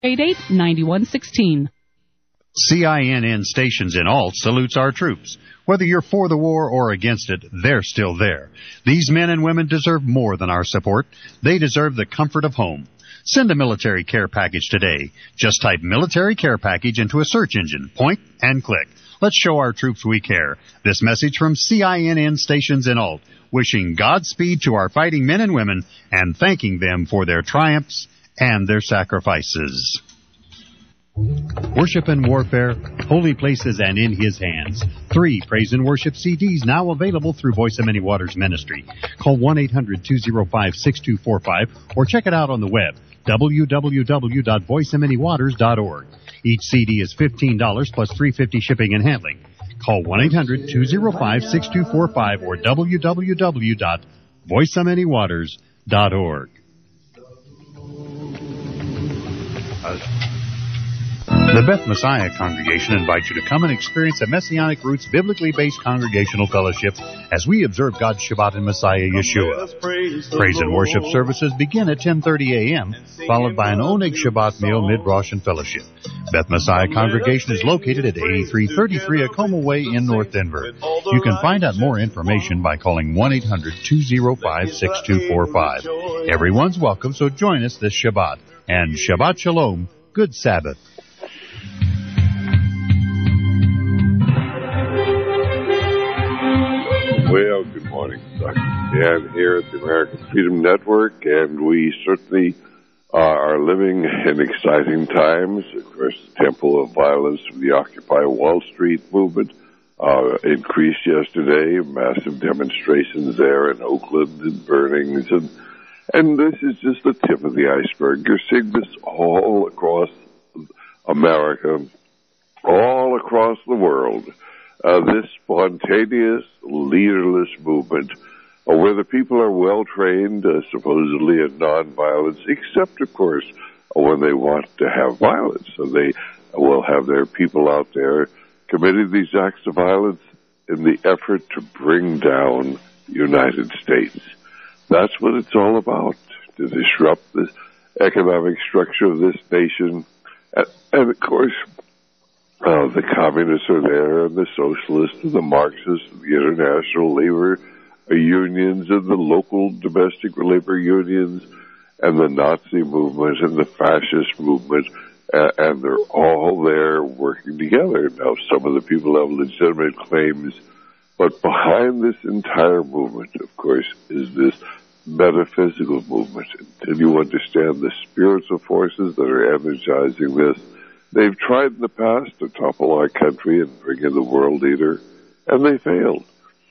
88-9116. CINN Stations in Alt salutes our troops. Whether you're for the war or against it, they're still there. These men and women deserve more than our support. They deserve the comfort of home. Send a military care package today. Just type military care package into a search engine, point, and click. Let's show our troops we care. This message from CINN Stations in Alt, wishing Godspeed to our fighting men and women and thanking them for their triumphs and their sacrifices. Worship and Warfare, Holy Places and in His Hands. 3 praise and worship CDs now available through Voice of Many Waters Ministry. Call 1-800-205-6245 or check it out on the web, www.voiceofmanywaters.org. Each CD is $15 plus $3.50 shipping and handling. Call 1-800-205-6245 or www.voiceofmanywaters.org. The Beth Messiah Congregation invites you to come and experience a Messianic Roots biblically based congregational fellowship as we observe God's Shabbat in Messiah Yeshua. Praise and worship services begin at 10:30 a.m., followed by an Oneg Shabbat meal, mid-Rosh and fellowship. Beth Messiah Congregation is located at 8333 Acoma Way in North Denver. You can find out more information by calling 1-800-205-6245. Everyone's welcome, so join us this Shabbat. And Shabbat Shalom, good Sabbath. Well, good morning. Dr. Dan here at the American Freedom Network, and we certainly are living in exciting times. Of course, the tempo of violence of the Occupy Wall Street movement increased yesterday. Massive demonstrations there in Oakland and burnings, and this is just the tip of the iceberg. You're seeing this all across America, all across the world. This spontaneous, leaderless movement where the people are well-trained, supposedly in nonviolence, except, of course, when they want to have violence. So they will have their people out there committing these acts of violence in the effort to bring down the United States. That's what it's all about, to disrupt the economic structure of this nation. And of course, the communists are there, and the socialists, and the Marxists, and the international labor unions, and the local domestic labor unions, and the Nazi movement, and the fascist movement, and they're all there working together. Now, some of the people have legitimate claims, but behind this entire movement, of course, is this metaphysical movement. Until you understand the spiritual forces that are energizing this, they've tried in the past to topple our country and bring in the world leader, and they failed.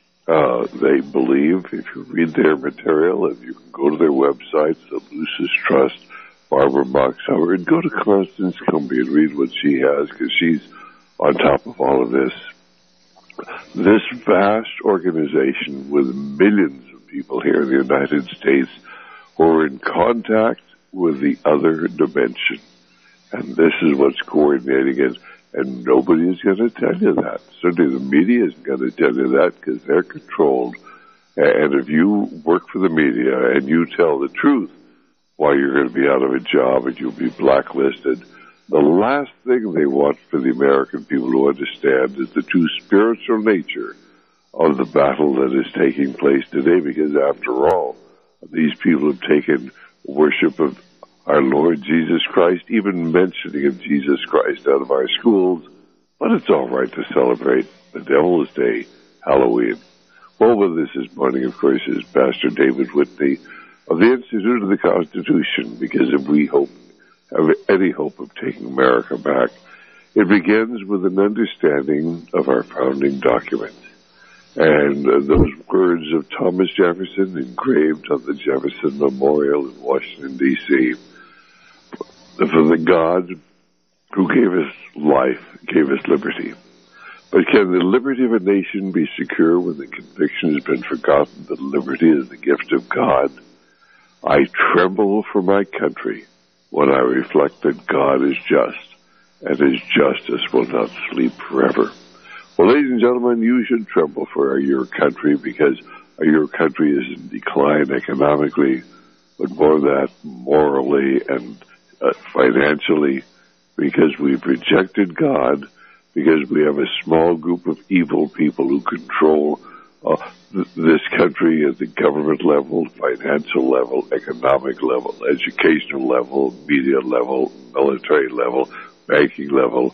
They believe, if you read their material, and you can go to their websites, the Lucis Trust, Barbara Boxhauer, and go to Constance Cumbie and read what she has, because she's on top of all of this. This vast organization with millions of people here in the United States who are in contact with the other dimension. And this is what's coordinating it, and nobody is going to tell you that. Certainly the media isn't going to tell you that because they're controlled. And if you work for the media and you tell the truth, why you're going to be out of a job and you'll be blacklisted, the last thing they want for the American people to understand is the true spiritual nature of the battle that is taking place today, because after all, these people have taken worship of our Lord Jesus Christ, even mentioning of Jesus Christ, out of our schools. But it's all right to celebrate the Devil's Day, Halloween. Well, with us this morning, of course, is Pastor David Whitney of the Institute of the Constitution, because if we have any hope of taking America back, it begins with an understanding of our founding documents. And those words of Thomas Jefferson engraved on the Jefferson Memorial in Washington, D.C. For the God who gave us life, gave us liberty. But can the liberty of a nation be secure when the conviction has been forgotten that liberty is the gift of God? I tremble for my country when I reflect that God is just, and His justice will not sleep forever. Well, ladies and gentlemen, you should tremble for your country, because your country is in decline economically, but more than that, morally and financially, because we've rejected God, because we have a small group of evil people who control this country at the government level, financial level, economic level, educational level, media level, military level, banking level,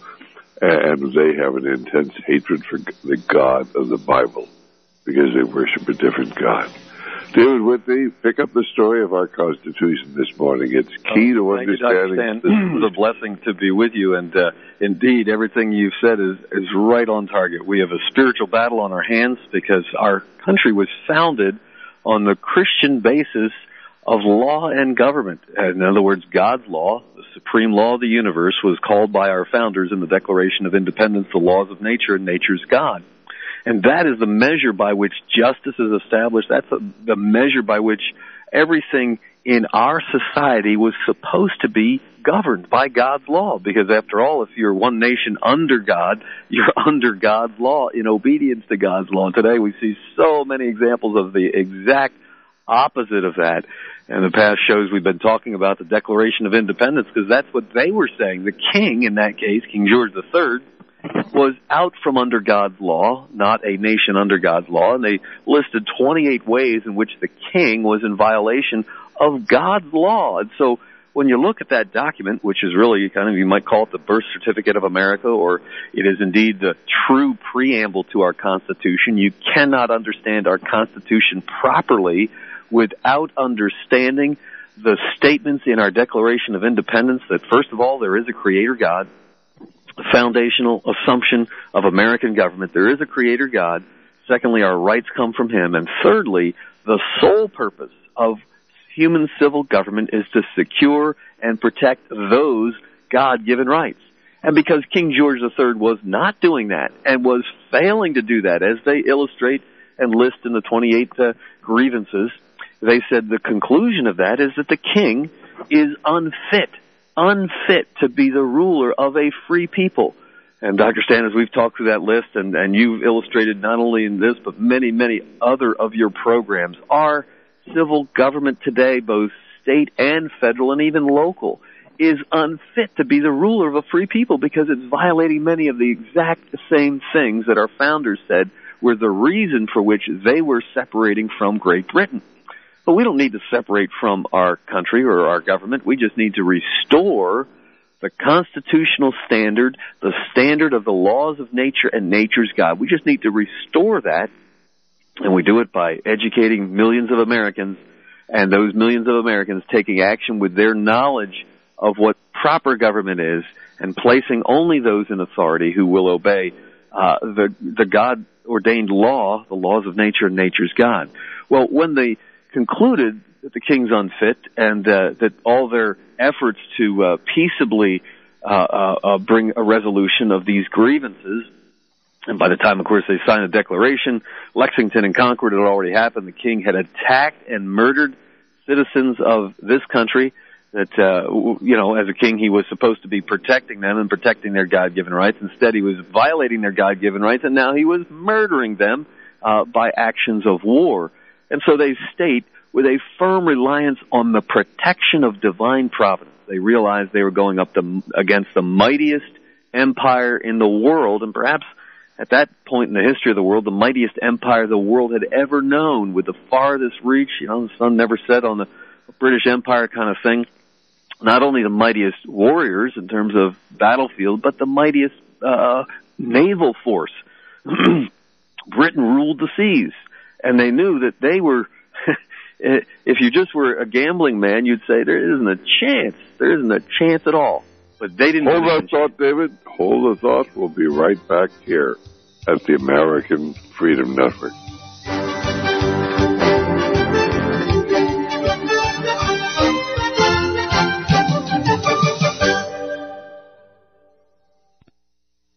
and they have an intense hatred for the God of the Bible because they worship a different God. David Whitney, pick up the story of our Constitution this morning. It's key to understanding. It's a blessing to be with you, and indeed, everything you've said is right on target. We have a spiritual battle on our hands because our country was founded on the Christian basis of law and government. In other words, God's law, the supreme law of the universe, was called by our founders in the Declaration of Independence the laws of nature, and nature's God. And that is the measure by which justice is established. That's the measure by which everything in our society was supposed to be governed by God's law. Because after all, if you're one nation under God, you're under God's law in obedience to God's law. And today we see so many examples of the exact opposite of that. And the past shows we've been talking about the Declaration of Independence because that's what they were saying. The king, in that case, King George III, was out from under God's law, not a nation under God's law, and they listed 28 ways in which the king was in violation of God's law. And so when you look at that document, which is really kind of, you might call it the birth certificate of America, or it is indeed the true preamble to our Constitution, you cannot understand our Constitution properly without understanding the statements in our Declaration of Independence that, first of all, there is a creator God, the foundational assumption of American government. There is a creator God. Secondly, our rights come from him. And thirdly, the sole purpose of human civil government is to secure and protect those God-given rights. And because King George III was not doing that and was failing to do that, as they illustrate and list in the 28 grievances, they said the conclusion of that is that the king is unfit to be the ruler of a free people. And Dr. Stan, as we've talked through that list, and you've illustrated not only in this, but many, many other of your programs, our civil government today, both state and federal and even local, is unfit to be the ruler of a free people because it's violating many of the exact same things that our founders said were the reason for which they were separating from Great Britain. But we don't need to separate from our country or our government. We just need to restore the constitutional standard, the standard of the laws of nature and nature's God. We just need to restore that, and we do it by educating millions of Americans, and those millions of Americans taking action with their knowledge of what proper government is and placing only those in authority who will obey the God-ordained law, the laws of nature and nature's God. Well, when they concluded that the king's unfit and that all their efforts to peaceably bring a resolution of these grievances, and by the time, of course, they signed a declaration, Lexington and Concord had already happened. The king had attacked and murdered citizens of this country that, as a king, he was supposed to be protecting them and protecting their God-given rights. Instead, he was violating their God-given rights, and now he was murdering them by actions of war. And so they state, with a firm reliance on the protection of divine providence, they realized they were going up against the mightiest empire in the world, and perhaps at that point in the history of the world, the mightiest empire the world had ever known, with the farthest reach, the sun never set on the British Empire kind of thing. Not only the mightiest warriors in terms of battlefield, but the mightiest naval force. Britain ruled the seas. And they knew that they were, if you just were a gambling man, you'd say there isn't a chance. There isn't a chance at all. But they didn't. Hold that thought, David. Hold the thought. We'll be right back here at the American Freedom Network.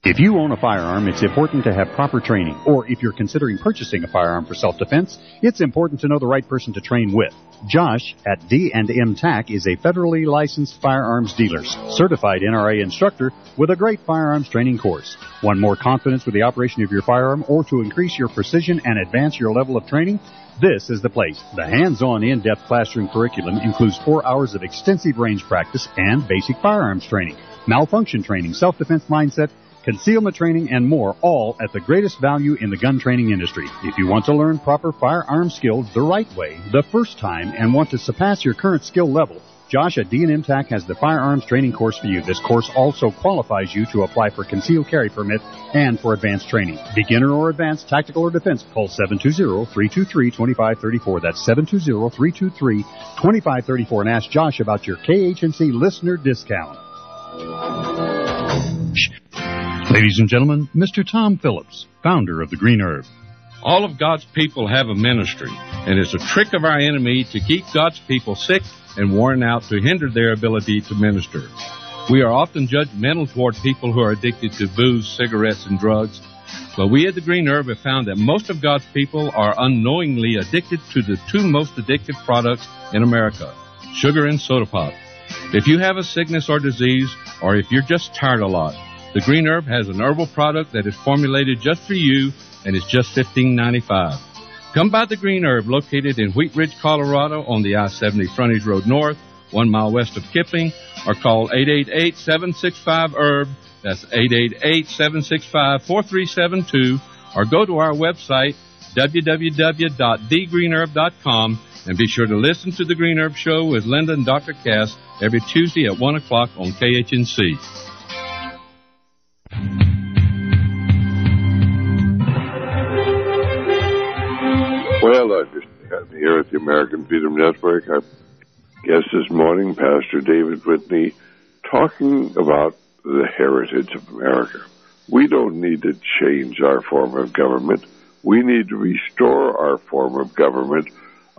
If you own a firearm, it's important to have proper training. Or if you're considering purchasing a firearm for self-defense, it's important to know the right person to train with. Josh at D&M TAC is a federally licensed firearms dealer, certified NRA instructor with a great firearms training course. Want more confidence with the operation of your firearm or to increase your precision and advance your level of training? This is the place. The hands-on, in-depth classroom curriculum includes 4 hours of extensive range practice and basic firearms training, malfunction training, self-defense mindset, concealment training, and more, all at the greatest value in the gun training industry. If you want to learn proper firearm skills the right way, the first time, and want to surpass your current skill level, Josh at D&M TAC has the firearms training course for you. This course also qualifies you to apply for concealed carry permit and for advanced training. Beginner or advanced, tactical or defense, call 720-323-2534. That's 720-323-2534 and ask Josh about your KHNC listener discount. Ladies and gentlemen, Mr. Tom Phillips, founder of the Green Herb. All of God's people have a ministry, and it's a trick of our enemy to keep God's people sick and worn out to hinder their ability to minister. We are often judgmental toward people who are addicted to booze, cigarettes, and drugs, but we at the Green Herb have found that most of God's people are unknowingly addicted to the 2 most addictive products in America, sugar and soda pop. If you have a sickness or disease, or if you're just tired a lot, the Green Herb has an herbal product that is formulated just for you, and it's just $15.95. Come by the Green Herb, located in Wheat Ridge, Colorado, on the I-70 Frontage Road North, 1 mile west of Kipling, or call 888-765-HERB. That's 888-765-4372, or go to our website, www.thegreenherb.com, and be sure to listen to the Green Herb Show with Linda and Dr. Cass every Tuesday at 1 o'clock on KHNC. Well, I'm here at the American Freedom Network. Our guest this morning, Pastor David Whitney, talking about the heritage of America. We don't need to change our form of government. We need to restore our form of government.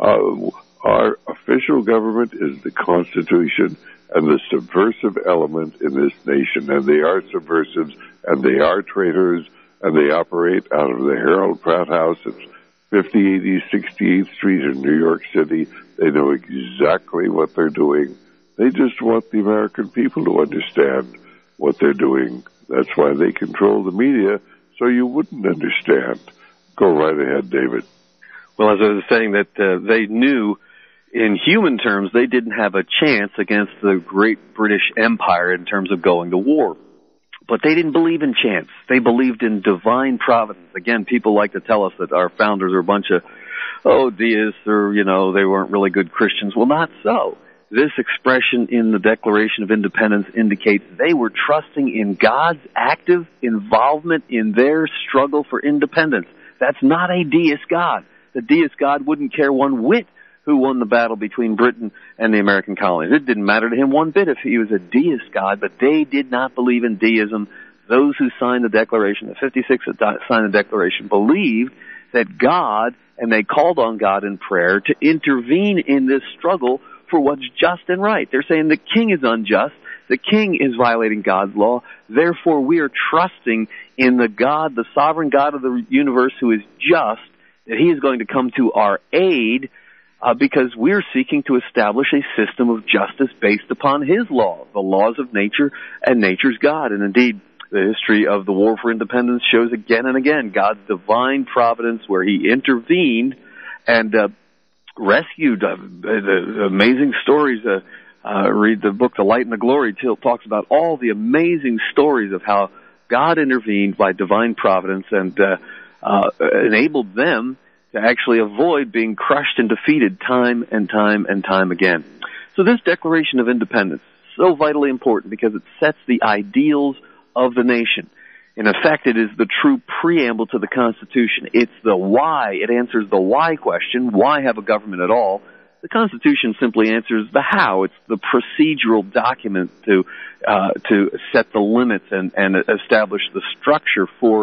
Our official government is the Constitution and the subversive element in this nation. And they are subversives, and they are traitors, and they operate out of the Harold Pratt House at 5080 68th Street in New York City. They know exactly what they're doing. They just want the American people to understand what they're doing. That's why they control the media, so you wouldn't understand. Go right ahead, David. Well, as I was saying, that they knew in human terms they didn't have a chance against the great British Empire in terms of going to war. But they didn't believe in chance. They believed in divine providence. Again, people like to tell us that our founders are a bunch of, deists, or, they weren't really good Christians. Well, not so. This expression in the Declaration of Independence indicates they were trusting in God's active involvement in their struggle for independence. That's not a deist God. The deist God wouldn't care one whit who won the battle between Britain and the American colonies. It didn't matter to him one bit if he was a deist God, but they did not believe in deism. Those who signed the Declaration, the 56 that signed the Declaration, believed that God, and they called on God in prayer to intervene in this struggle for what's just and right. They're saying the king is unjust, the king is violating God's law, therefore we are trusting in the God, the sovereign God of the universe who is just, that he is going to come to our aid, because we're seeking to establish a system of justice based upon his law, the laws of nature and nature's God. And indeed, the history of the War for Independence shows again and again God's divine providence where he intervened and rescued the amazing stories. Read the book The Light and the Glory. It talks about all the amazing stories of how God intervened by divine providence and enabled them to actually avoid being crushed and defeated time and time and time again. So this Declaration of Independence is so vitally important because it sets the ideals of the nation. In effect, it is the true preamble to the Constitution. It's the why. It answers the why question. Why have a government at all? The Constitution simply answers the how. It's the procedural document to set the limits and establish the structure for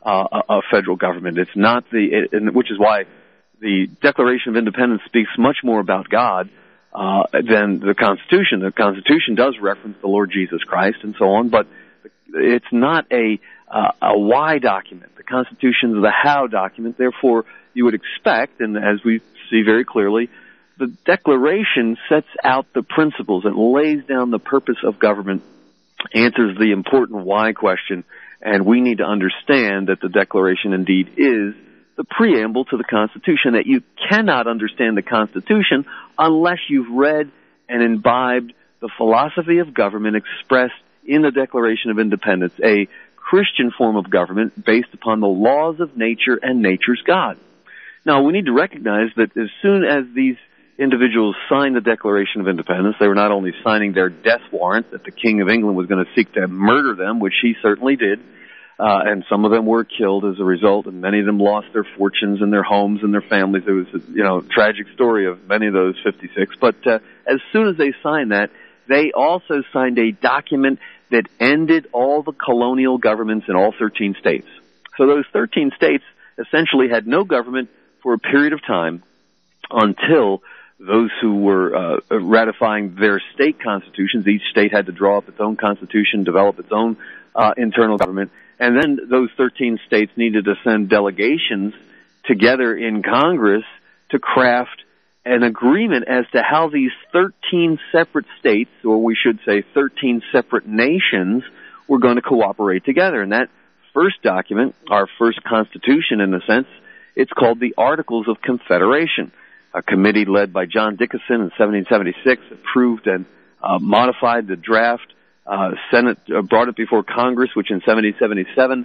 a federal government. It's not which is why the Declaration of Independence speaks much more about God than the Constitution. The Constitution does reference the Lord Jesus Christ and so on, but it's not a a why document. The Constitution is the how document. Therefore, you would expect, and as we see very clearly, the Declaration sets out the principles and lays down the purpose of government, answers the important why question, and we need to understand that the Declaration indeed is the preamble to the Constitution, that you cannot understand the Constitution unless you've read and imbibed the philosophy of government expressed in the Declaration of Independence, a Christian form of government based upon the laws of nature and nature's God. Now, we need to recognize that as soon as these individuals signed the Declaration of Independence, they were not only signing their death warrant that the King of England was going to seek to murder them, which he certainly did, and some of them were killed as a result, and many of them lost their fortunes and their homes and their families. It was a tragic story of many of those 56. But as soon as they signed that, they also signed a document that ended all the colonial governments in all 13 states. So those 13 states essentially had no government for a period of time until those who were ratifying their state constitutions. Each state had to draw up its own constitution, develop its own internal government, and then those 13 states needed to send delegations together in Congress to craft an agreement as to how these 13 separate states, or we should say 13 separate nations, were going to cooperate together. And that first document, our first constitution in a sense, it's called the Articles of Confederation. A committee led by John Dickinson in 1776 approved and modified the draft. Senate brought it before Congress, which in 1777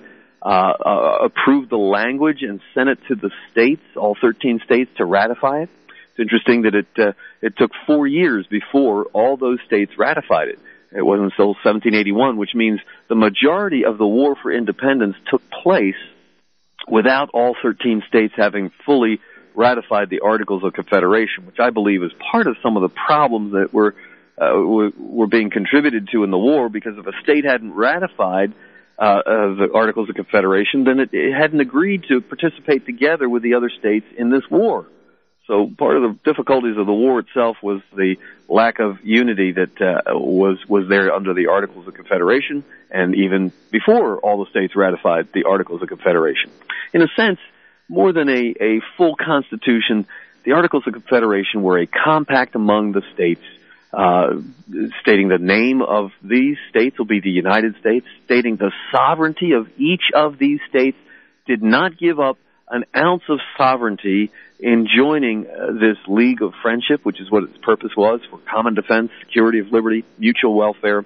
approved the language and sent it to the states, all 13 states, to ratify it. It's interesting that it took 4 years before all those states ratified it. It wasn't until 1781, which means the majority of the war for independence took place without all 13 states having fully ratified the Articles of Confederation, which I believe is part of some of the problems that were being contributed to in the war, because if a state hadn't ratified the Articles of Confederation, then it hadn't agreed to participate together with the other states in this war. So part of the difficulties of the war itself was the lack of unity that was there under the Articles of Confederation, and even before all the states ratified the Articles of Confederation. In a sense, more than a full constitution, the Articles of Confederation were a compact among the states, stating the name of these states will be the United States, stating the sovereignty of each of these states, did not give up an ounce of sovereignty in joining this League of Friendship, which is what its purpose was, for common defense, security of liberty, mutual welfare.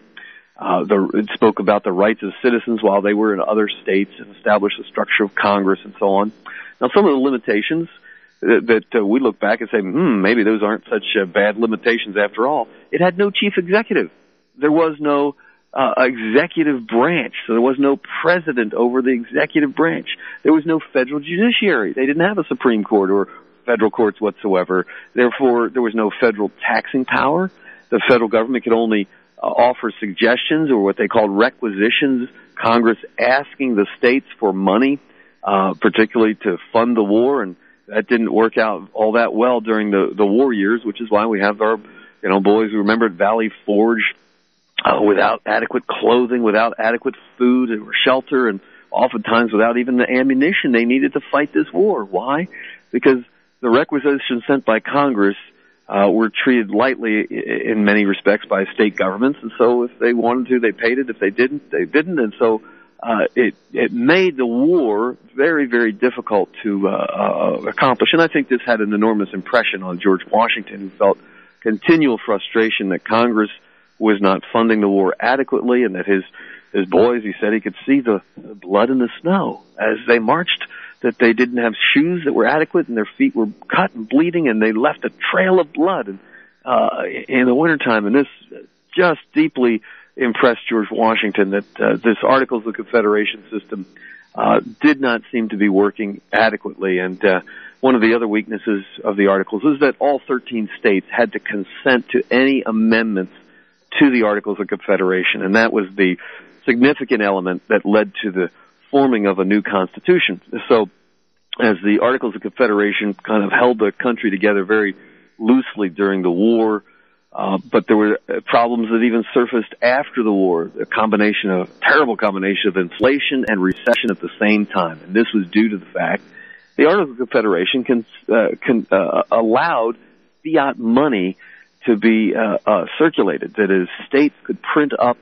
It spoke about the rights of citizens while they were in other states, and established the structure of Congress and so on. Now, some of the limitations that we look back and say, maybe those aren't such bad limitations after all. It had no chief executive. There was no executive branch, so there was no president over the executive branch. There was no federal judiciary. They didn't have a Supreme Court or federal courts whatsoever. Therefore, there was no federal taxing power. The federal government could only offer suggestions, or what they called requisitions, Congress asking the states for money, particularly to fund the war, and that didn't work out all that well during the war years, which is why we have our boys who remembered Valley Forge, without adequate clothing, without adequate food or shelter, and oftentimes without even the ammunition they needed to fight this war. Why? Because the requisitions sent by Congress were treated lightly in many respects by state governments, and so if they wanted to, they paid it. If they didn't, they didn't, and so it made the war very, very difficult to accomplish. And I think this had an enormous impression on George Washington, who felt continual frustration that Congress was not funding the war adequately, and that his boys, he said he could see the blood in the snow as they marched, that they didn't have shoes that were adequate, and their feet were cut and bleeding, and they left a trail of blood in the wintertime. And this just deeply impressed George Washington, that this Articles of Confederation system did not seem to be working adequately. And one of the other weaknesses of the Articles is that all 13 states had to consent to any amendments to the Articles of Confederation, and that was the significant element that led to the forming of a new constitution. So, as the Articles of Confederation kind of held the country together very loosely during the war, But there were problems that even surfaced after the war, terrible combination of inflation and recession at the same time. And this was due to the fact the Articles of Confederation allowed fiat money to be circulated. That is, states could print up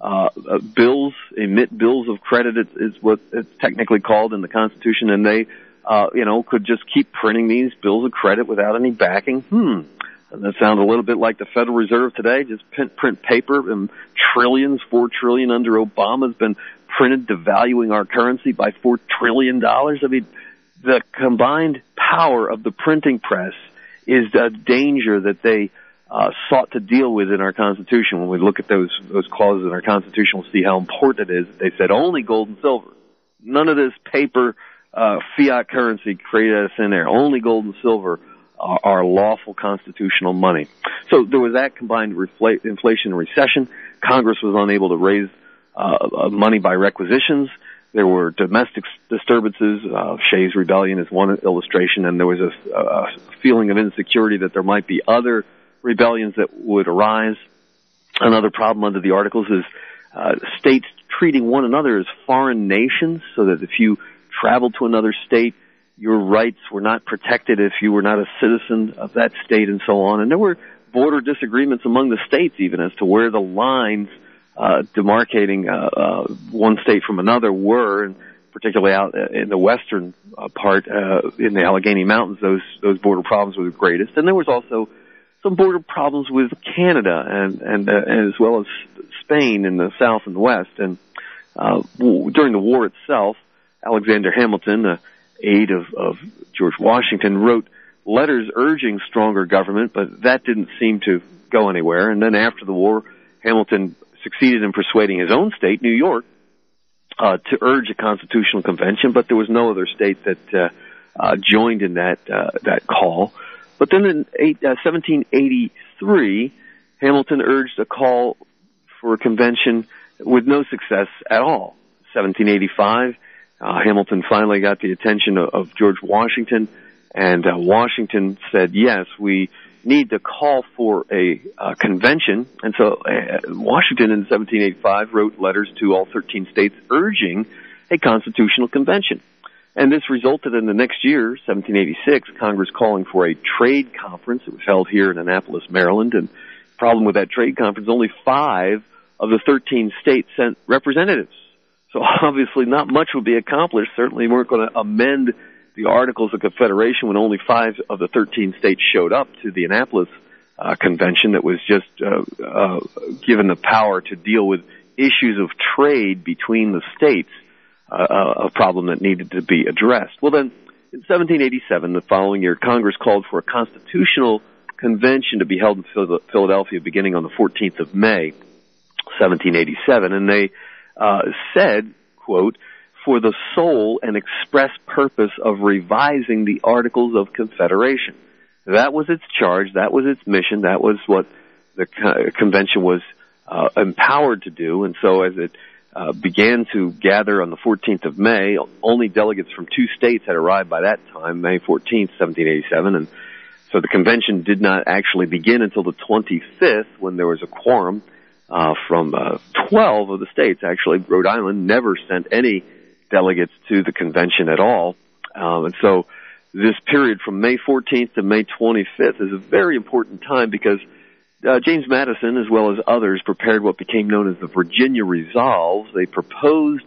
bills, emit bills of credit is what it's technically called in the Constitution, and they could just keep printing these bills of credit without any backing. And that sounds a little bit like the Federal Reserve today, just print paper, and trillions, $4 trillion under Obama has been printed, devaluing our currency by $4 trillion. I mean, the combined power of the printing press is a danger that they sought to deal with in our Constitution. When we look at those clauses in our Constitution, we'll see how important it is. They said only gold and silver. None of this paper fiat currency created us in there. Only gold and silver are lawful constitutional money. So there was that combined inflation and recession. Congress was unable to raise money by requisitions. There were domestic disturbances. Shays' Rebellion is one illustration, and there was a feeling of insecurity that there might be other rebellions that would arise. Another problem under the Articles is states treating one another as foreign nations, so that if you traveled to another state, your rights were not protected if you were not a citizen of that state, and so on. And there were border disagreements among the states even as to where the lines demarcating one state from another were, and particularly out in the western part in the Allegheny Mountains, those border problems were the greatest. And there was also some border problems with Canada and as well as Spain in the south and the west. And during the war itself, Alexander Hamilton, aide of George Washington, wrote letters urging stronger government, but that didn't seem to go anywhere. And then after the war, Hamilton succeeded in persuading his own state, New York, to urge a constitutional convention, but there was no other state that joined in that call. But then in 1783, Hamilton urged a call for a convention with no success at all. 1785, Hamilton finally got the attention of George Washington, and Washington said, yes, we need to call for a convention. And so Washington in 1785 wrote letters to all 13 states urging a constitutional convention. And this resulted in the next year, 1786, Congress calling for a trade conference. It was held here in Annapolis, Maryland. And the problem with that trade conference, only 5 of the 13 states sent representatives. So obviously not much would be accomplished. Certainly weren't going to amend the Articles of Confederation when only 5 of the 13 states showed up to the Annapolis convention that was just given the power to deal with issues of trade between the states, a problem that needed to be addressed. Well, then, in 1787, the following year, Congress called for a constitutional convention to be held in Philadelphia beginning on the 14th of May, 1787, and they said, quote, for the sole and express purpose of revising the Articles of Confederation. That was its charge, that was its mission, that was what the convention was empowered to do, and so as it began to gather on the 14th of May, only delegates from 2 states had arrived by that time, May 14th, 1787, and so the convention did not actually begin until the 25th, when there was a quorum from 12 of the states. Actually, Rhode Island never sent any delegates to the convention at all. And so this period from May 14th to May 25th is a very important time because James Madison, as well as others, prepared what became known as the Virginia Resolves. They proposed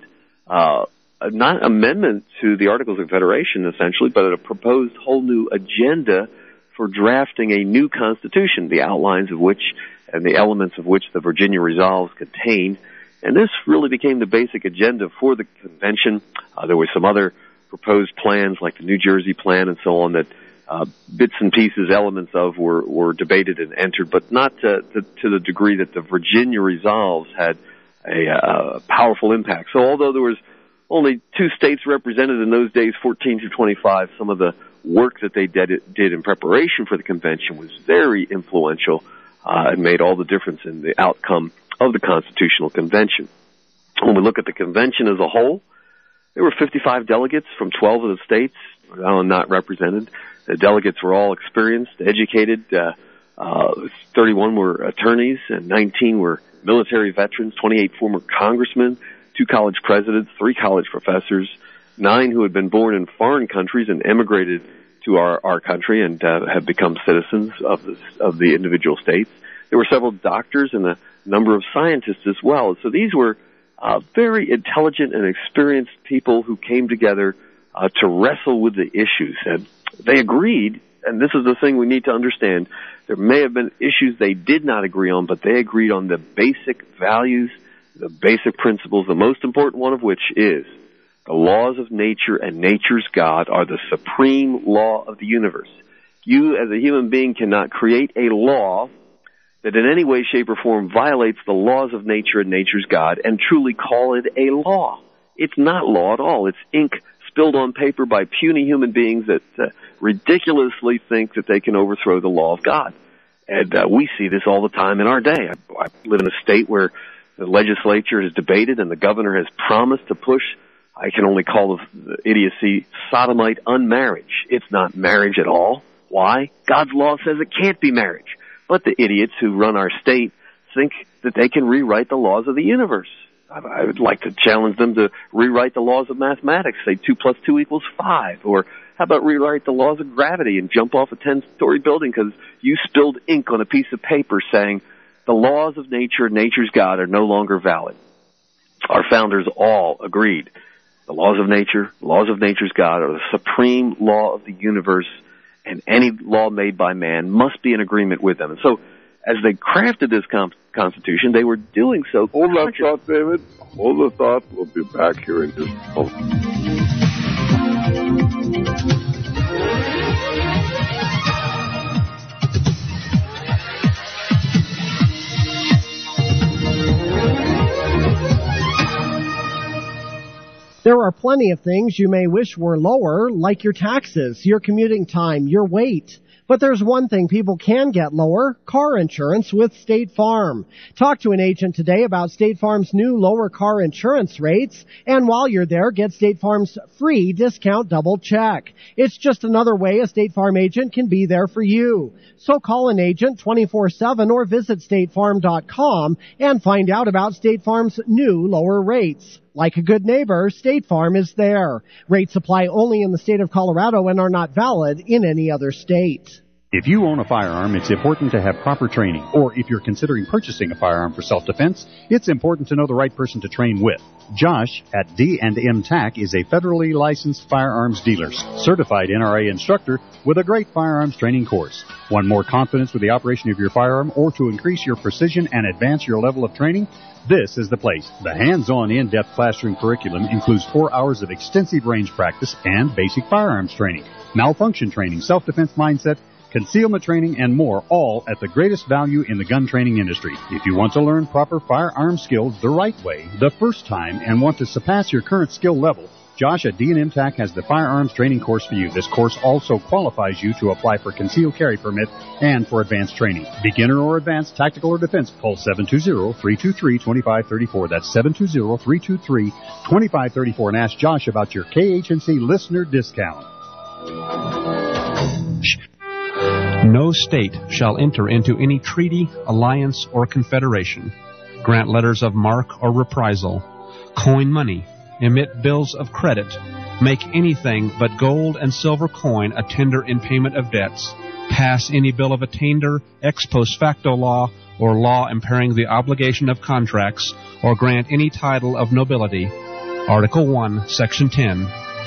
not amendment to the Articles of Confederation, essentially, but a proposed whole new agenda for drafting a new constitution, the outlines of which and the elements of which the Virginia Resolves contained. And this really became the basic agenda for the convention. There were some other proposed plans like the New Jersey plan and so on that bits and pieces, elements of were debated and entered, but not to the degree that the Virginia Resolves had a powerful impact. So although there was only 2 states represented in those days, 14 through 25, some of the work that they did in preparation for the convention was very influential and made all the difference in the outcome of the Constitutional Convention. When we look at the convention as a whole, there were 55 delegates from 12 of the states, not represented. The delegates were all experienced, educated, 31 were attorneys, and 19 were military veterans, 28 former congressmen, 2 college presidents, 3 college professors, 9 who had been born in foreign countries and emigrated to our country and have become citizens of the individual states. There were several doctors and a number of scientists as well. So these were very intelligent and experienced people who came together to wrestle with the issues. And they agreed, and this is the thing we need to understand, there may have been issues they did not agree on, but they agreed on the basic values, the basic principles, the most important one of which is the laws of nature and nature's God are the supreme law of the universe. You, as a human being, cannot create a law that in any way, shape, or form violates the laws of nature and nature's God and truly call it a law. It's not law at all. It's ink spilled on paper by puny human beings that ridiculously think that they can overthrow the law of God. And we see this all the time in our day. I live in a state where the legislature has debated and the governor has promised to push, I can only call the idiocy, sodomite unmarriage. It's not marriage at all. Why? God's law says it can't be marriage. But the idiots who run our state think that they can rewrite the laws of the universe. I would like to challenge them to rewrite the laws of mathematics, say 2 plus 2 equals 5. Or how about rewrite the laws of gravity and jump off a 10-story building because you spilled ink on a piece of paper saying the laws of nature and nature's God are no longer valid. Our founders all agreed. The laws of nature, laws of nature's God are the supreme law of the universe, and any law made by man must be in agreement with them. And so, as they crafted this Constitution, they were doing so. Hold that thought, David. Hold the thought. We'll be back here in just a moment. There are plenty of things you may wish were lower, like your taxes, your commuting time, your weight. But there's one thing people can get lower, car insurance with State Farm. Talk to an agent today about State Farm's new lower car insurance rates. And while you're there, get State Farm's free discount double check. It's just another way a State Farm agent can be there for you. So call an agent 24/7 or visit statefarm.com and find out about State Farm's new lower rates. Like a good neighbor, State Farm is there. Rates apply only in the state of Colorado and are not valid in any other state. If you own a firearm, it's important to have proper training. Or if you're considering purchasing a firearm for self-defense, it's important to know the right person to train with. Josh at D&M TAC is a federally licensed firearms dealer, certified NRA instructor with a great firearms training course. Want more confidence with the operation of your firearm or to increase your precision and advance your level of training? This is the place. The hands-on in-depth classroom curriculum includes 4 hours of extensive range practice and basic firearms training, malfunction training, self-defense mindset, concealment training, and more, all at the greatest value in the gun training industry. If you want to learn proper firearm skills the right way, the first time, and want to surpass your current skill level, Josh at D&M TAC has the firearms training course for you. This course also qualifies you to apply for concealed carry permit and for advanced training. Beginner or advanced, tactical or defense, call 720-323-2534. That's 720-323-2534 and ask Josh about your KHNC listener discount. No state shall enter into any treaty, alliance, or confederation, grant letters of marque or reprisal, coin money, emit bills of credit, make anything but gold and silver coin a tender in payment of debts, pass any bill of attainder, ex post facto law, or law impairing the obligation of contracts, or grant any title of nobility. Article 1, Section 10.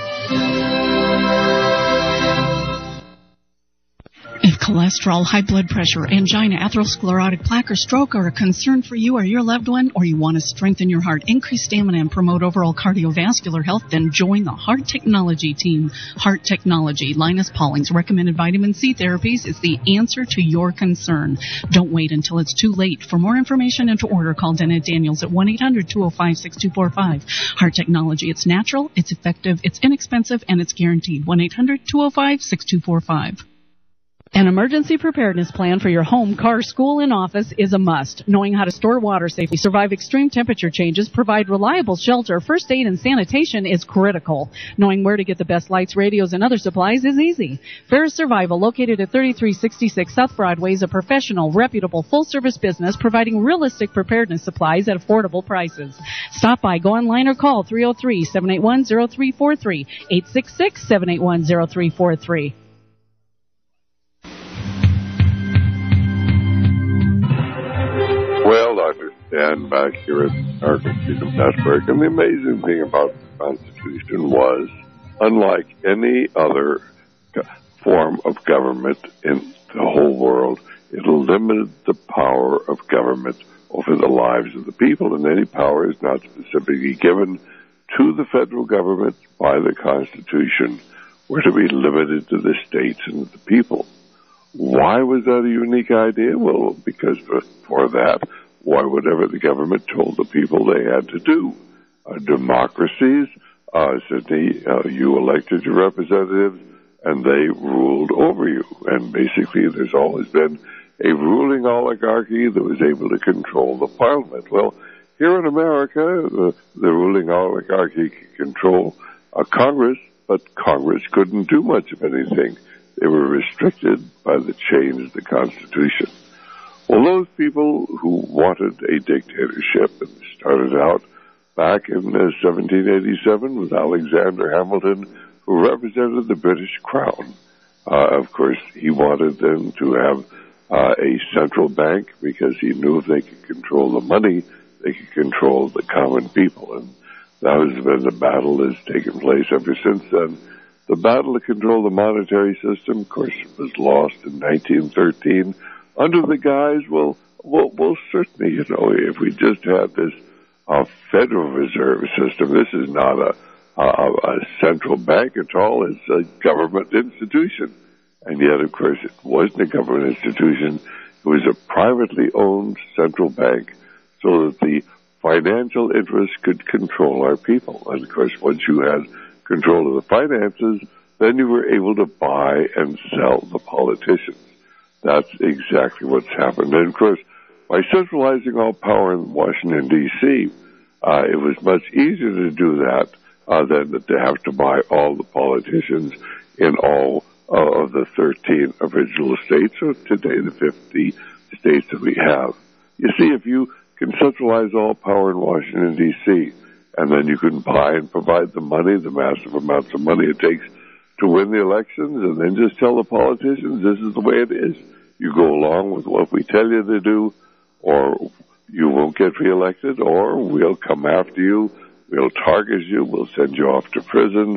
If cholesterol, high blood pressure, angina, atherosclerotic plaque, or stroke are a concern for you or your loved one, or you want to strengthen your heart, increase stamina, and promote overall cardiovascular health, then join the Heart Technology team. Heart Technology, Linus Pauling's recommended vitamin C therapies is the answer to your concern. Don't wait until it's too late. For more information and to order, call Dennett Daniels at 1-800-205-6245. Heart Technology, it's natural, it's effective, it's inexpensive, and it's guaranteed. 1-800-205-6245. An emergency preparedness plan for your home, car, school, and office is a must. Knowing how to store water safely, survive extreme temperature changes, provide reliable shelter, first aid, and sanitation is critical. Knowing where to get the best lights, radios, and other supplies is easy. Ferris Survival, located at 3366 South Broadway, is a professional, reputable, full-service business providing realistic preparedness supplies at affordable prices. Stop by, go online, or call 303-781-0343, 866-781-0343. Well, Dr. Stan back here at the American Freedom Network, and the amazing thing about the Constitution was, unlike any other form of government in the whole world, it limited the power of government over the lives of the people, and any power is not specifically given to the federal government by the Constitution were to be limited to the states and the people. Why was that a unique idea? Well, because before that, why whatever the government told the people they had to do. Democracies, Sydney, you elected your representatives, and they ruled over you. And basically, there's always been a ruling oligarchy that was able to control the parliament. Well, here in America, the ruling oligarchy could control Congress, but Congress couldn't do much of anything. They were restricted by the change of the Constitution. Well, those people who wanted a dictatorship and started out back in 1787 with Alexander Hamilton, who represented the British Crown. Of course, he wanted them to have a central bank because he knew if they could control the money, they could control the common people. And that has been the battle that's taken place ever since then. The battle to control the monetary system, of course, was lost in 1913 under the guise, well, certainly, if we just had this Federal Reserve System, this is not a central bank at all, it's a government institution. And yet, of course, it wasn't a government institution. It was a privately owned central bank so that the financial interests could control our people. And, of course, once you had control of the finances, then you were able to buy and sell the politicians. That's exactly what's happened. And, of course, by centralizing all power in Washington, D.C., it was much easier to do that than to have to buy all the politicians in all of the 13 original states, or today the 50 states that we have. You see, if you can centralize all power in Washington, D.C., and then you can buy and provide the money, the massive amounts of money it takes to win the elections, and then just tell the politicians this is the way it is. You go along with what we tell you to do, or you won't get reelected, or we'll come after you, we'll target you, we'll send you off to prison,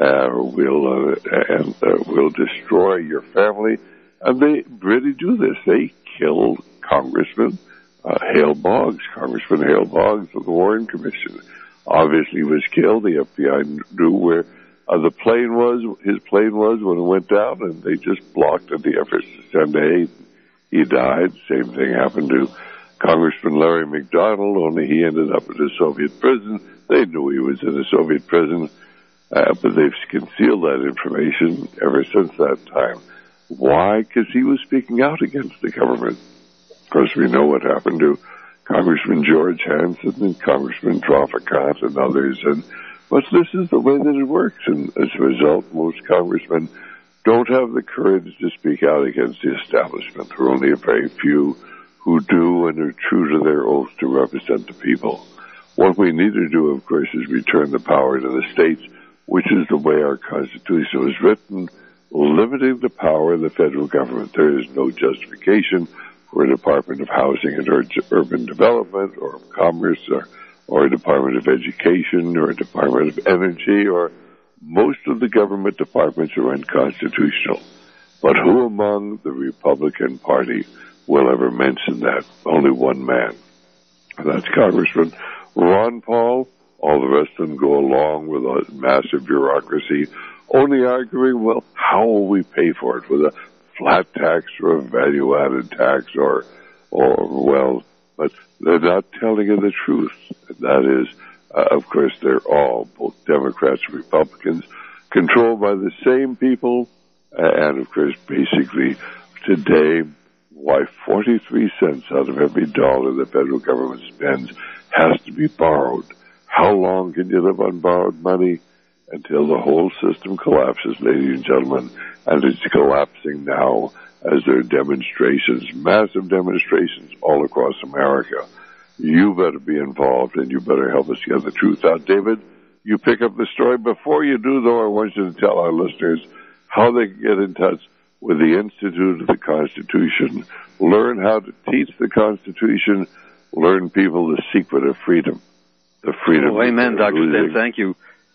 we'll destroy your family. And they really do this. They killed Congressman Hale Boggs, Congressman Hale Boggs of the Warren Commission. Obviously was killed. The FBI knew where his plane was when it went down, and they just blocked the efforts to send aid. He died. Same thing happened to Congressman Larry McDonald, only he ended up in a Soviet prison. They knew he was in a Soviet prison, but they've concealed that information ever since that time. Why? Because he was speaking out against the government. Of course, we know what happened to Congressman George Hansen and Congressman Trafficant and others. But this is the way that it works. And as a result, most congressmen don't have the courage to speak out against the establishment. There are only a very few who do and are true to their oath to represent the people. What we need to do, of course, is return the power to the states, which is the way our Constitution was written, limiting the power of the federal government. There is no justification for a Department of Housing and Urban Development, or of Commerce, or a Department of Education, or a Department of Energy, or most of the government departments are unconstitutional. But who among the Republican Party will ever mention that? Only one man. That's Congressman Ron Paul. All the rest of them go along with a massive bureaucracy, only arguing, well, how will we pay for it? With a flat tax or a value-added tax but they're not telling you the truth. And that is, of course, they're all, both Democrats and Republicans, controlled by the same people And of course, basically, today, why 43 cents out of every dollar the federal government spends has to be borrowed. How long can you live on borrowed money? Until the whole system collapses, ladies and gentlemen. And it's collapsing now as there are demonstrations, massive demonstrations all across America. You better be involved, and you better help us get the truth out. David, you pick up the story. Before you do, though, I want you to tell our listeners how they can get in touch with the Institute of the Constitution, learn how to teach the Constitution, learn people the secret of freedom. The freedom. Well, amen, Dr. Sid. Thank you.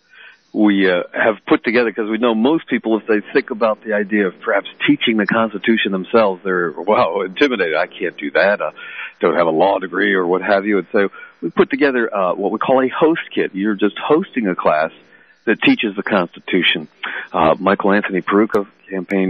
We have put together, because we know most people, if they think about the idea of perhaps teaching the Constitution themselves, they're, wow, intimidated. I can't do that. Don't have a law degree or what have you. And so we put together what we call a host kit. You're just hosting a class that teaches the Constitution. Michael Anthony Peruka campaigned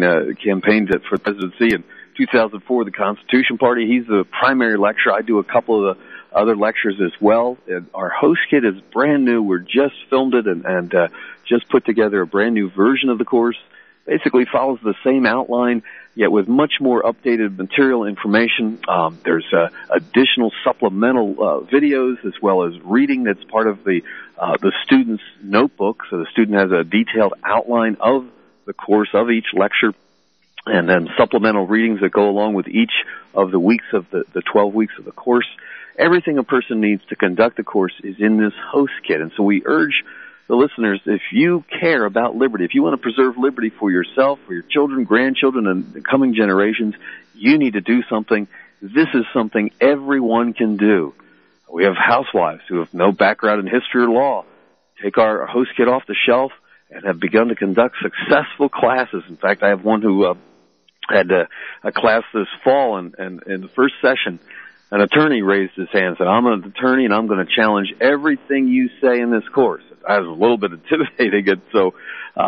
for presidency in 2004, the Constitution Party. He's the primary lecturer. I do a couple of the other lectures as well. And our host kit is brand new. We're just filmed it and just put together a brand new version of the course. Basically follows the same outline, yet with much more updated material information. There's additional supplemental videos as well as reading that's part of the student's notebook. So the student has a detailed outline of the course of each lecture, and then supplemental readings that go along with each of the weeks of the 12 weeks of the course. Everything a person needs to conduct the course is in this host kit. And so we urge the listeners, if you care about liberty, if you want to preserve liberty for yourself, for your children, grandchildren, and the coming generations, you need to do something. This is something everyone can do. We have housewives who have no background in history or law. Take our host kit off the shelf and have begun to conduct successful classes. In fact, I have one who had a class this fall, and in the first session, an attorney raised his hand and said, I'm an attorney and I'm going to challenge everything you say in this course. I was a little bit intimidating, and so,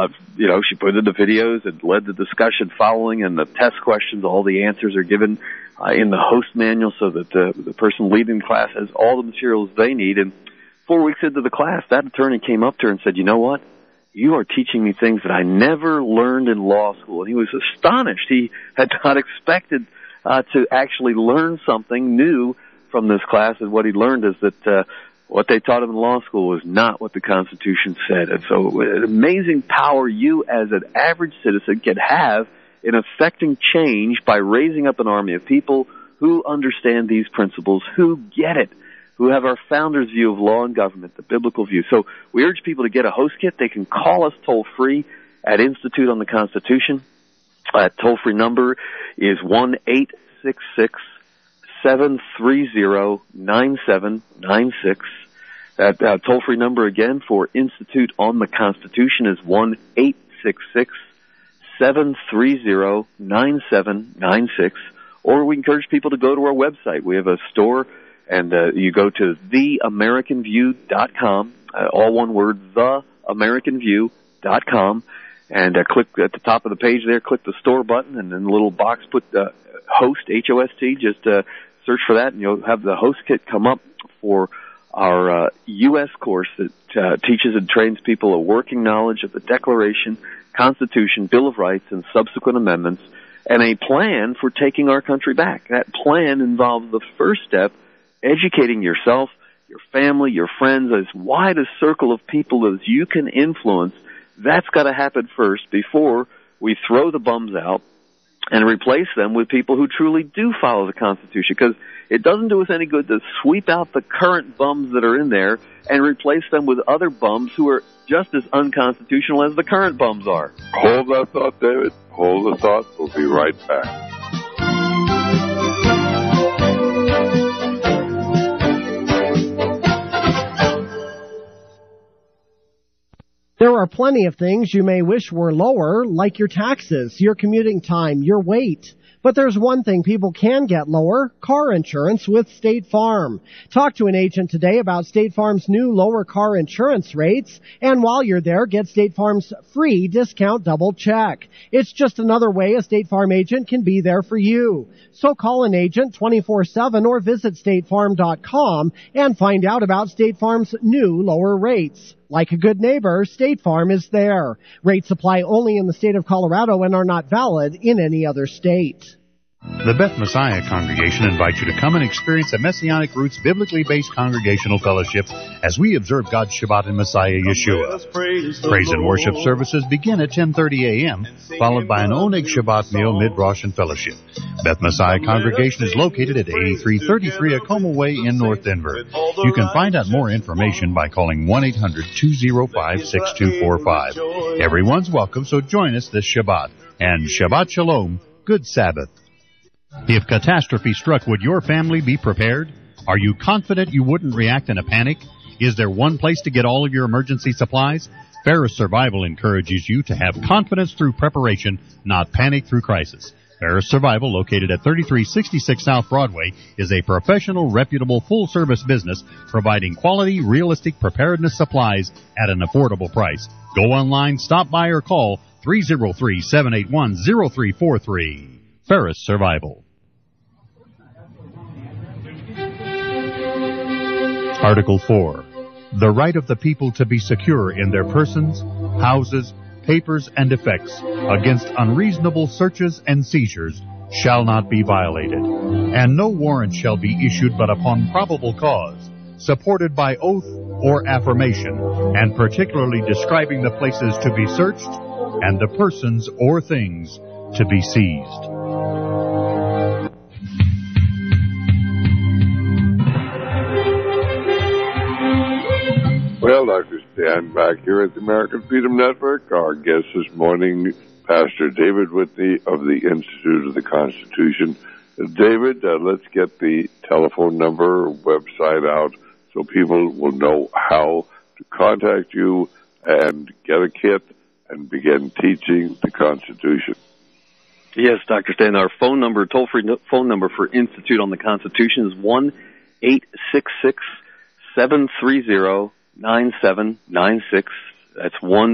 she put in the videos and led the discussion following, and the test questions, all the answers are given in the host manual so that the person leading the class has all the materials they need. And 4 weeks into the class, that attorney came up to her and said, you know what? You are teaching me things that I never learned in law school. And he was astonished. He had not expected to actually learn something new from this class, and what he learned is that what they taught him in law school was not what the Constitution said. And so an amazing power you as an average citizen can have in affecting change by raising up an army of people who understand these principles, who get it, who have our founders' view of law and government, the biblical view. So we urge people to get a host kit. They can call us toll-free at Institute on the Constitution. Toll-free number is 1-866-730-9796. That toll-free number again for Institute on the Constitution is 1-866-730-9796. Or we encourage people to go to our website. We have a store, and you go to theamericanview.com, all one word, theamericanview.com. And click at the top of the page there, click the store button, and in the little box put host, H-O-S-T, just search for that, and you'll have the host kit come up for our U.S. course that teaches and trains people a working knowledge of the Declaration, Constitution, Bill of Rights, and subsequent amendments, and a plan for taking our country back. That plan involves the first step, educating yourself, your family, your friends, as wide a circle of people as you can influence. That's got to happen first before we throw the bums out and replace them with people who truly do follow the Constitution, because it doesn't do us any good to sweep out the current bums that are in there and replace them with other bums who are just as unconstitutional as the current bums are. Hold that thought, David. Hold the thought. We'll be right back. There are plenty of things you may wish were lower, like your taxes, your commuting time, your weight. But there's one thing people can get lower, car insurance with State Farm. Talk to an agent today about State Farm's new lower car insurance rates. And while you're there, get State Farm's free discount double check. It's just another way a State Farm agent can be there for you. So call an agent 24/7 or visit statefarm.com and find out about State Farm's new lower rates. Like a good neighbor, State Farm is there. Rates apply only in the state of Colorado and are not valid in any other state. The Beth Messiah Congregation invites you to come and experience a Messianic Roots biblically based congregational fellowship as we observe God's Shabbat in Messiah Yeshua. Praise and worship services begin at 10:30 a.m., followed by an Oneg Shabbat meal, mid-Rosh, and fellowship. Beth Messiah Congregation is located at 8333 Acoma Way in North Denver. You can find out more information by calling 1-800-205-6245. Everyone's welcome, so join us this Shabbat. And Shabbat Shalom, good Sabbath. If catastrophe struck, would your family be prepared? Are you confident you wouldn't react in a panic? Is there one place to get all of your emergency supplies? Ferris Survival encourages you to have confidence through preparation, not panic through crisis. Ferris Survival, located at 3366 South Broadway, is a professional, reputable, full-service business providing quality, realistic preparedness supplies at an affordable price. Go online, stop by, or call 303-781-0343. Ferris Survival. Article 4. The right of the people to be secure in their persons, houses, papers, and effects against unreasonable searches and seizures shall not be violated, and no warrant shall be issued but upon probable cause, supported by oath or affirmation, and particularly describing the places to be searched and the persons or things to be seized. Well, Dr. Stan back here at the American Freedom Network. Our guest this morning, Pastor David Whitney of the Institute of the Constitution. David, let's get the telephone number, website out so people will know how to contact you and get a kit and begin teaching the Constitution. Yes, Dr. Stan, our phone number, toll-free phone number for Institute on the Constitution is 1-866-730-9796. That's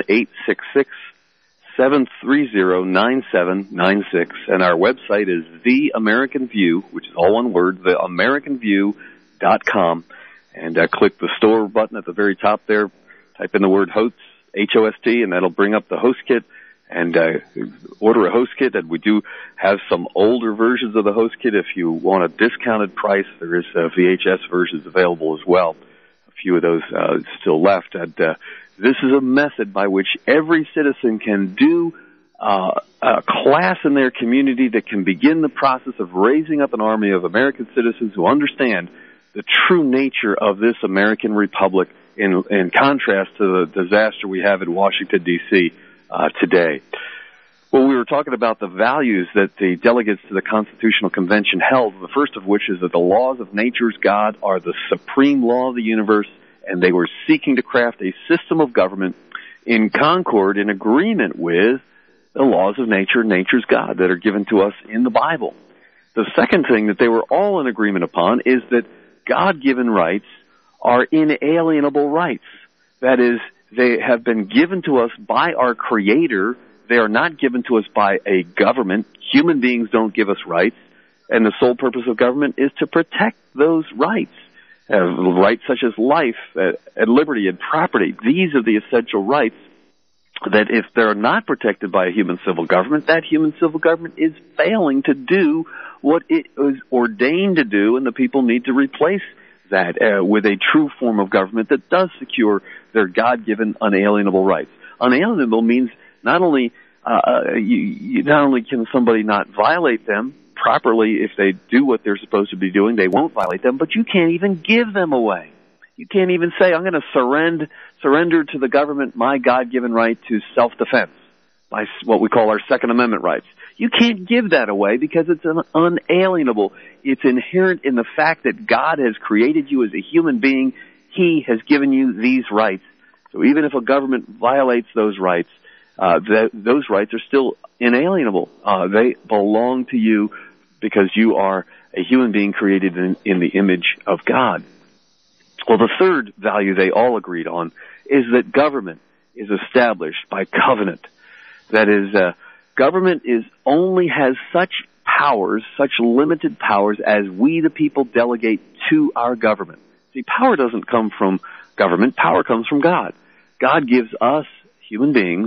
1-866-730-9796. And our website is The American View, which is all one word, theamericanview.com. And click the store button at the very top there. Type in the word HOST, H-O-S-T, and that'll bring up the host kit. And order a host kit. And we do have some older versions of the host kit. If you want a discounted price, there is VHS versions available as well. A few of those still left. And this is a method by which every citizen can do a class in their community that can begin the process of raising up an army of American citizens who understand the true nature of this American republic in contrast to the disaster we have in Washington, D.C., today. Well, we were talking about the values that the delegates to the Constitutional Convention held, the first of which is that the laws of nature's God are the supreme law of the universe, and they were seeking to craft a system of government in concord, in agreement with the laws of nature, nature's God, that are given to us in the Bible. The second thing that they were all in agreement upon is that God-given rights are inalienable rights. That is, they have been given to us by our Creator. They are not given to us by a government. Human beings don't give us rights, and the sole purpose of government is to protect those rights. Rights such as life, and liberty, and property. These are the essential rights that if they're not protected by a human civil government, that human civil government is failing to do what it was ordained to do, and the people need to replace that with a true form of government that does secure their God-given unalienable rights. Unalienable means not only can somebody not violate them properly if they do what they're supposed to be doing, they won't violate them, but you can't even give them away. You can't even say, I'm going to surrender to the government my God-given right to self-defense, by what we call our Second Amendment rights. You can't give that away because it's unalienable. It's inherent in the fact that God has created you as a human being. He has given you these rights. So even if a government violates those rights, those rights are still inalienable. They belong to you because you are a human being created in the image of God. Well, the third value they all agreed on is that government is established by covenant. That is, government only has such powers, such limited powers, as we the people delegate to our government. See, power doesn't come from government. Power comes from God. God gives us, human beings,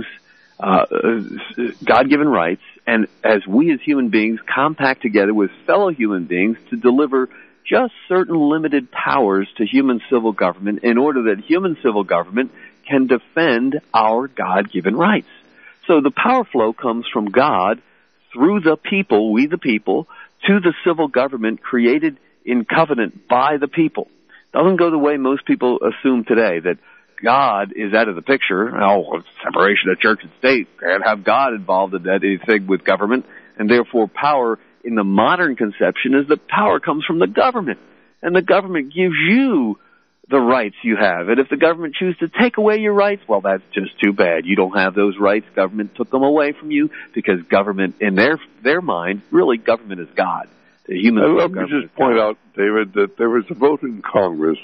God-given rights, and as we as human beings compact together with fellow human beings to deliver just certain limited powers to human civil government in order that human civil government can defend our God-given rights. So the power flow comes from God through the people, we the people, to the civil government created in covenant by the people. Doesn't go the way most people assume today, that God is out of the picture. Oh, separation of church and state. Can't have God involved in anything with government, and therefore power in the modern conception is that power comes from the government, and the government gives you the rights you have. And if the government chooses to take away your rights, well, that's just too bad. You don't have those rights. Government took them away from you, because government, in their mind, really government is God. The human. Let me just point out, David, that there was a vote in Congress.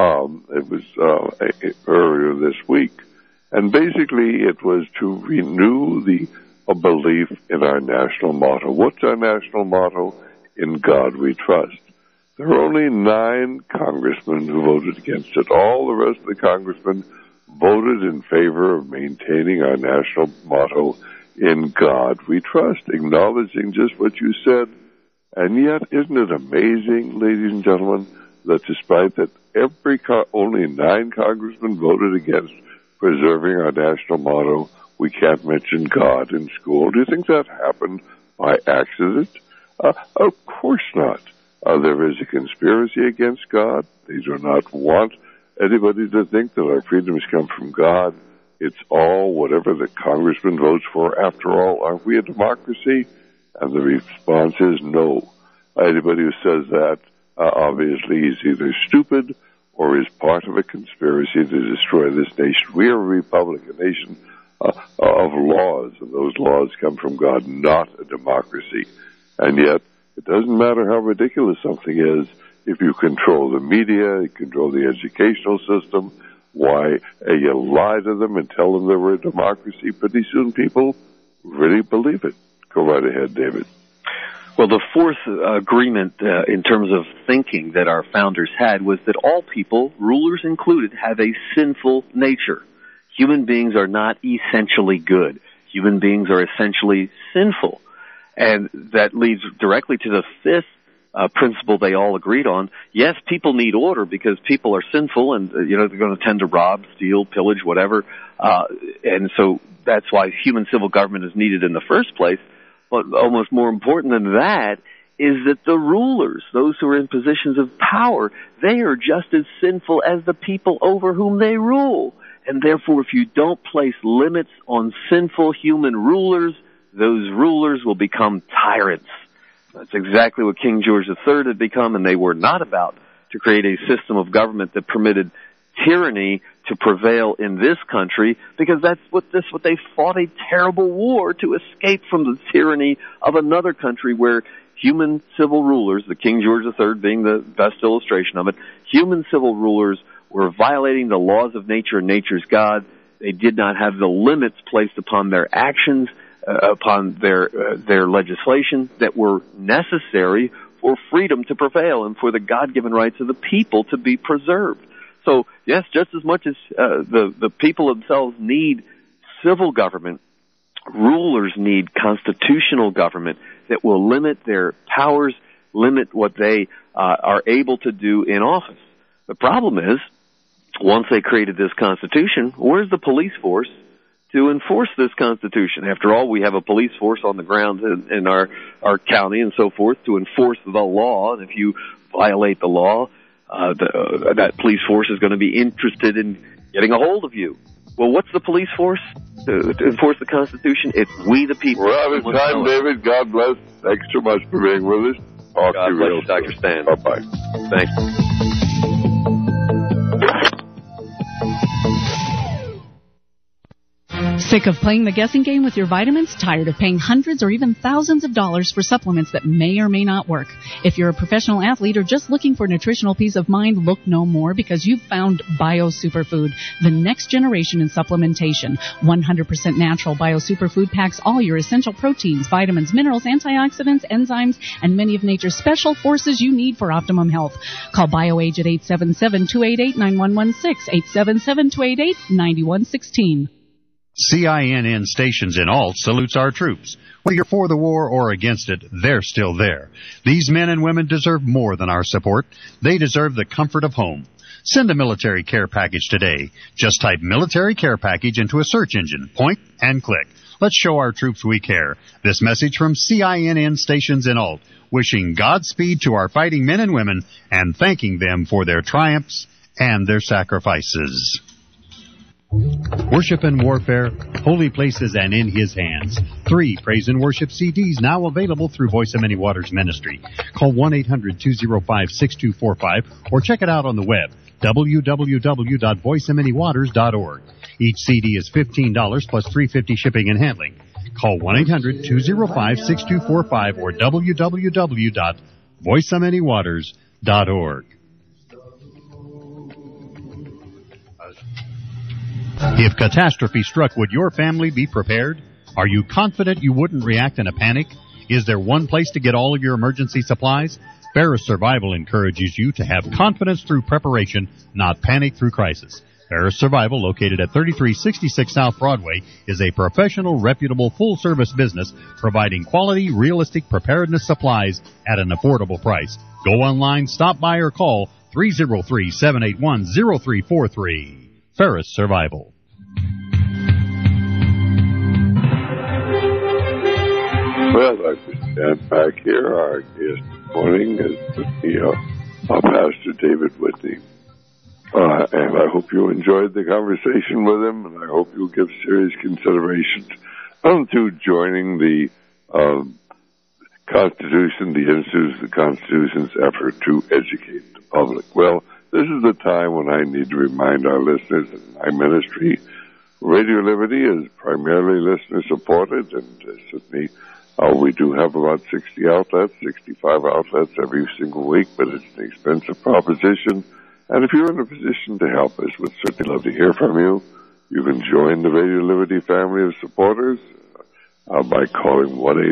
It was earlier this week, and basically it was to renew the belief in our national motto. What's our national motto? In God we trust. There are only 9 congressmen who voted against it. All the rest of the congressmen voted in favor of maintaining our national motto, in God we trust, acknowledging just what you said. And yet, isn't it amazing, ladies and gentlemen, that despite that only 9 congressmen voted against preserving our national motto, we can't mention God in school? Do you think that happened by accident? Of course not. There is a conspiracy against God. They do not want anybody to think that our freedoms come from God. It's all whatever the congressman votes for. After all, aren't we a democracy? And the response is no. Anybody who says that, obviously, is either stupid or is part of a conspiracy to destroy this nation. We are a republic, a nation of laws, and those laws come from God, not a democracy. And yet, it doesn't matter how ridiculous something is, if you control the media, you control the educational system, why you lie to them and tell them that we're a democracy, pretty soon people really believe it. Go right ahead, David. Well, the fourth agreement in terms of thinking that our founders had was that all people, rulers included, have a sinful nature. Human beings are not essentially good. Human beings are essentially sinful. And that leads directly to the fifth principle they all agreed on. Yes, people need order because people are sinful and, they're going to tend to rob, steal, pillage, whatever. And so that's why human civil government is needed in the first place. But almost more important than that is that the rulers, those who are in positions of power, they are just as sinful as the people over whom they rule. And therefore, if you don't place limits on sinful human rulers, those rulers will become tyrants. That's exactly what King George III had become, and they were not about to create a system of government that permitted tyranny to prevail in this country, because that's what they fought a terrible war to escape from the tyranny of another country where human civil rulers, the King George III being the best illustration of it, human civil rulers were violating the laws of nature and nature's God. They did not have the limits placed upon their actions, upon their legislation that were necessary for freedom to prevail and for the God-given rights of the people to be preserved. So, yes, just as much as the people themselves need civil government, rulers need constitutional government that will limit their powers, limit what they are able to do in office. The problem is, once they created this Constitution, where's the police force to enforce this Constitution? After all, we have a police force on the ground in our county and so forth to enforce the law, and if you violate the law, that police force is going to be interested in getting a hold of you. Well, what's the police force to enforce the Constitution? It's we the people. We're out of time, David. God bless. Thanks so much for being with us. Talk to you real soon. Dr. Stan. Bye-bye. Thanks. Sick of playing the guessing game with your vitamins? Tired of paying hundreds or even thousands of dollars for supplements that may or may not work? If you're a professional athlete or just looking for nutritional peace of mind, look no more, because you've found Bio Superfood, the next generation in supplementation. 100% natural Bio Superfood packs all your essential proteins, vitamins, minerals, antioxidants, enzymes, and many of nature's special forces you need for optimum health. Call BioAge at 877-288-9116, 877-288-9116. CINN Stations in Alt salutes our troops. Whether you're for the war or against it, they're still there. These men and women deserve more than our support. They deserve the comfort of home. Send a military care package today. Just type military care package into a search engine. Point and click. Let's show our troops we care. This message from CINN Stations in Alt, wishing Godspeed to our fighting men and women and thanking them for their triumphs and their sacrifices. Worship and Warfare, Holy Places and in His Hands. 3 praise and worship CDs now available through Voice of Many Waters Ministry. Call 1-800-205-6245 or check it out on the web, www.voiceofmanywaters.org. Each CD is $15 plus $3.50 shipping and handling. Call 1-800-205-6245 or www.voiceofmanywaters.org. If catastrophe struck, would your family be prepared? Are you confident you wouldn't react in a panic? Is there one place to get all of your emergency supplies? Ferris Survival encourages you to have confidence through preparation, not panic through crisis. Ferris Survival, located at 3366 South Broadway, is a professional, reputable, full-service business providing quality, realistic preparedness supplies at an affordable price. Go online, stop by, or call 303-781-0343. Ferris Survival. Well, I'd like to stand back here. Our guest this morning is Pastor David Whitney. And I hope you enjoyed the conversation with him, and I hope you'll give serious consideration to joining the Constitution, the Institute of the Constitution's effort to educate the public. Well, this is the time when I need to remind our listeners that my ministry, Radio Liberty, is primarily listener-supported, and certainly we do have about 60 outlets, 65 outlets every single week, but it's an expensive proposition. And if you're in a position to help us, we'd certainly love to hear from you. You can join the Radio Liberty family of supporters by calling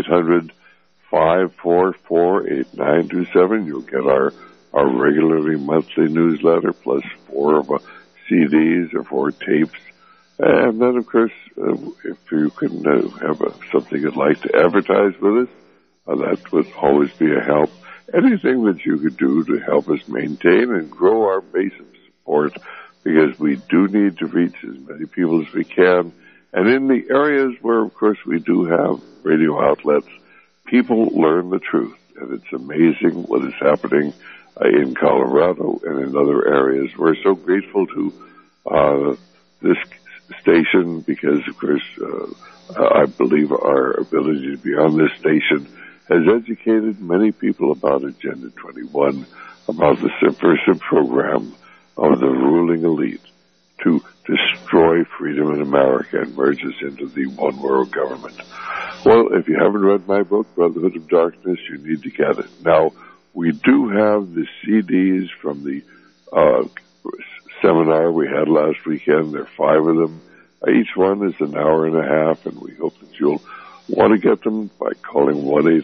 1-800-544-8927. You'll get our regularly monthly newsletter, plus 4 CDs or 4 tapes. And then, of course, if you can have something you'd like to advertise with us, that would always be a help. Anything that you could do to help us maintain and grow our base of support, because we do need to reach as many people as we can. And in the areas where, of course, we do have radio outlets, people learn the truth. And it's amazing what is happening in Colorado and in other areas. We're so grateful to this station because, of course, I believe our ability to be on this station has educated many people about Agenda 21, about the subversive program of the ruling elite to destroy freedom in America and merge us into the one world government. Well, if you haven't read my book, Brotherhood of Darkness, you need to get it. Now, we do have the CDs from the seminar we had last weekend. There are 5 of them. Each one is an hour and a half, and we hope that you'll want to get them by calling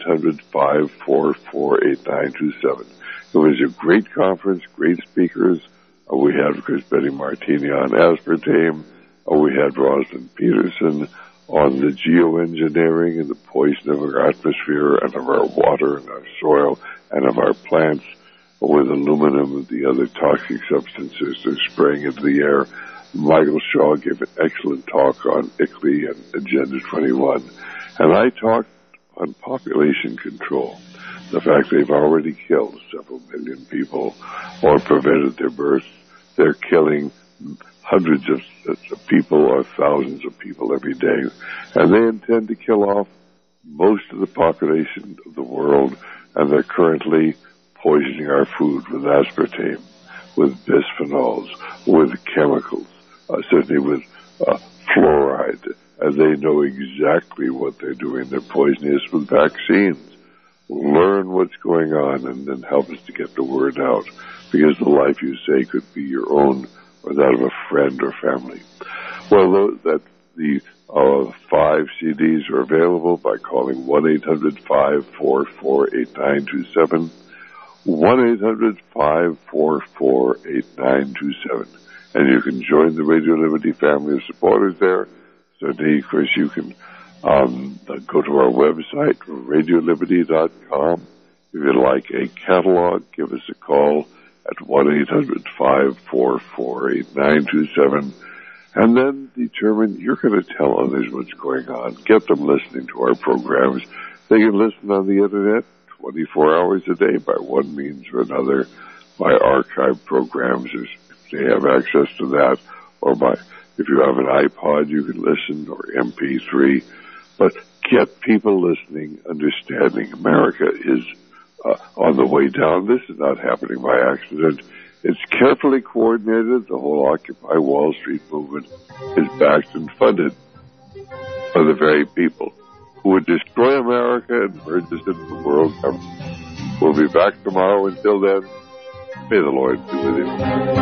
1-800-544-8927. It was a great conference, great speakers. We had, of course, Betty Martini on aspartame. We had Rosalind Peterson on the geoengineering and the poison of our atmosphere and of our water and our soil and of our plants with aluminum and the other toxic substances they're spraying into the air. Michael Shaw gave an excellent talk on ICLEI and Agenda 21. And I talked on population control, the fact they've already killed several million people or prevented their births. They're killing hundreds of people or thousands of people every day. And they intend to kill off most of the population of the world, and they're currently poisoning our food with aspartame, with bisphenols, with chemicals, certainly with fluoride, and they know exactly what they're doing. They're poisoning us with vaccines. Learn what's going on and then help us to get the word out, because the life you say could be your own or that of a friend or family. Well, the 5 CDs are available by calling 1-800-544-8927, 1-800-544-8927. And you can join the Radio Liberty family of supporters there. Certainly, of course, you can go to our website, radioliberty.com. If you'd like a catalog, give us a call at 1-800-544-8927. And then determine you're going to tell others what's going on. Get them listening to our programs. They can listen on the Internet 24 hours a day by one means or another, by archived programs if they have access to that, or by, if you have an iPod, you can listen, or MP3. But get people listening, understanding America is on the way down. This is not happening by accident. It's carefully coordinated. The whole Occupy Wall Street movement is backed and funded by the very people who would destroy America and merge us into the world government. We'll be back tomorrow. Until then, may the Lord be with you.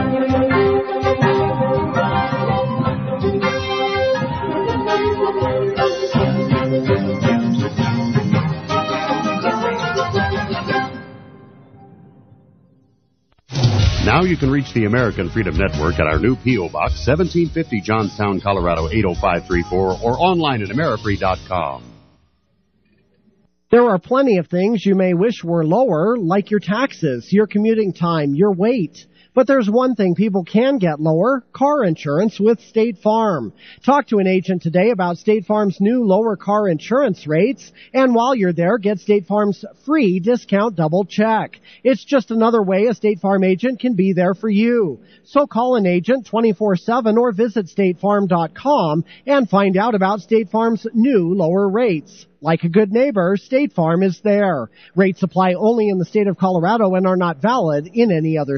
Now you can reach the American Freedom Network at our new P.O. Box, 1750 Johnstown, Colorado, 80534, or online at amerifree.com. There are plenty of things you may wish were lower, like your taxes, your commuting time, your weight. But there's one thing people can get lower: car insurance with State Farm. Talk to an agent today about State Farm's new lower car insurance rates. And while you're there, get State Farm's free discount double check. It's just another way a State Farm agent can be there for you. So call an agent 24/7 or visit statefarm.com and find out about State Farm's new lower rates. Like a good neighbor, State Farm is there. Rates apply only in the state of Colorado and are not valid in any other